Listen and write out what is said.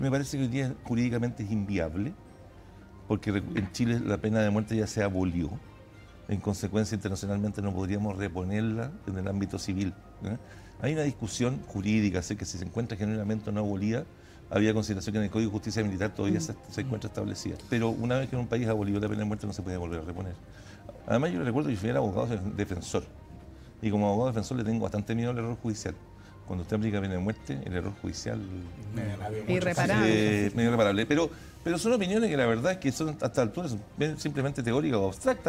Me parece que hoy día jurídicamente es inviable, porque en Chile la pena de muerte ya se abolió. En consecuencia, internacionalmente no podríamos reponerla en el ámbito civil. Hay una discusión jurídica, sé que si se encuentra genuinamente o no abolida, había consideración que en el Código de Justicia Militar todavía se encuentra establecida. Pero una vez que en un país abolió la pena de muerte no se puede volver a reponer. Además, yo recuerdo que yo fui abogado defensor. Y como abogado defensor le tengo bastante miedo al error judicial. Cuando usted aplica pena de muerte, el error judicial Irreparable. es medio irreparable. Pero son opiniones que la verdad es que son hasta alturas simplemente teóricas o abstractas.